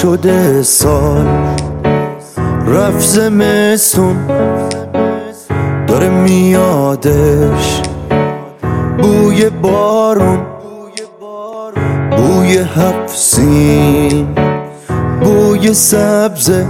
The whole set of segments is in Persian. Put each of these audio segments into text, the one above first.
شده سال، رفت زمستون داره میادش، بوی بارون، بوی هفت سین، بوی سبزه،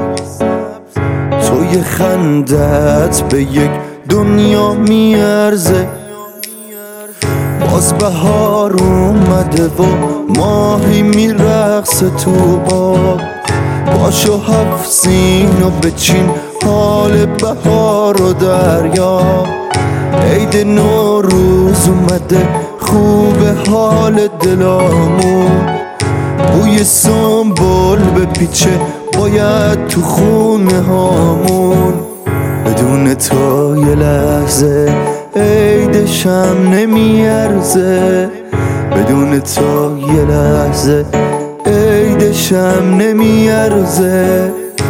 توی خندت به یک دنیا میارزه. باز بهار اومده و ماهی میرقصه تو آب، پاشو هفت سین و بچین حال بهار و دریا. عید نوروز اومده خوب حال دلامون، بوی سنبل به پیچه باید تو خونه هامون. بدون تو یه لحظه عیدشم نمیارزه، بدون تو یه لحظه عیدشم نمیارزه.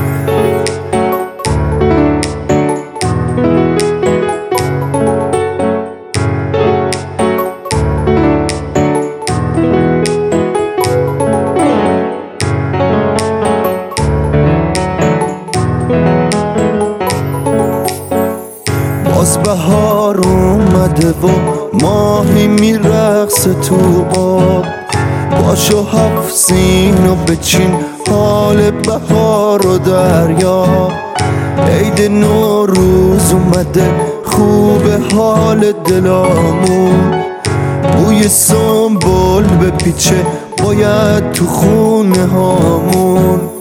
باز بهار اومده و ماهی میرقصه تو آب، پاشو هفت سین و بچین حال بهار و دریا. عید نوروز اومده خوب حال دلامون، بوی سنبل به پیچه باید تو خونه هامون.